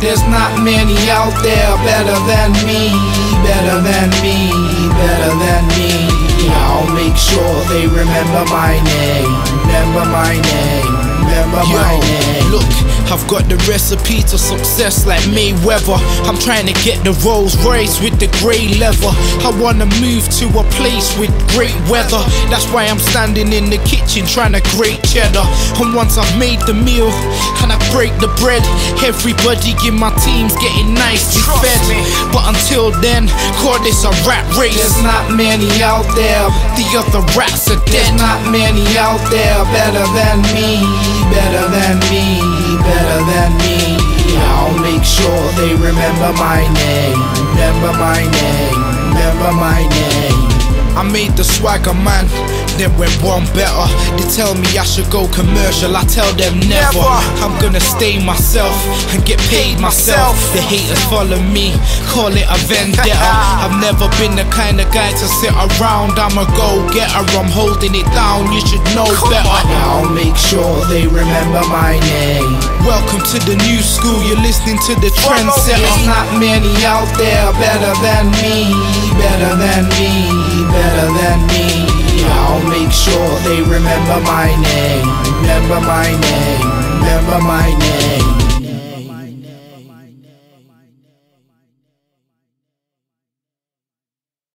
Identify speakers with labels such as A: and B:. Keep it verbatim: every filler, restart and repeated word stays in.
A: There's not many out there better than me, better than me, better than me. I'll make sure they remember my name, remember my name, remember
B: Yo,
A: my name.
B: Look, I've got the recipe to success like Mayweather. I'm trying to get the Rolls Royce with the grey leather. I wanna move to a place with great weather. That's why I'm standing in the kitchen trying to grate cheddar. And once I've made the meal and I break the bread, everybody in my team's getting nicely fed. But until then, call this a rat race.
A: There's not many out there,
B: The other rats are
A: there's
B: dead.
A: not many out there better than me, better than me, better than me. I'll make sure they remember my name, remember my name, remember my name.
B: I made the swagger man, then went one better. They tell me I should go commercial, I tell them never. I'm gonna stay myself and get paid myself. The haters follow me, call it a vendetta. I've never been the kind of guy to sit around. I'm a go-getter, I'm holding it down, you should know better.
A: I'll make sure they remember my name.
B: Welcome to the new school, you're listening to the
A: There's
B: trendsetter.
A: not many out there better than me, better than me, better than me. I'll make sure they remember my name, remember my name, remember my name.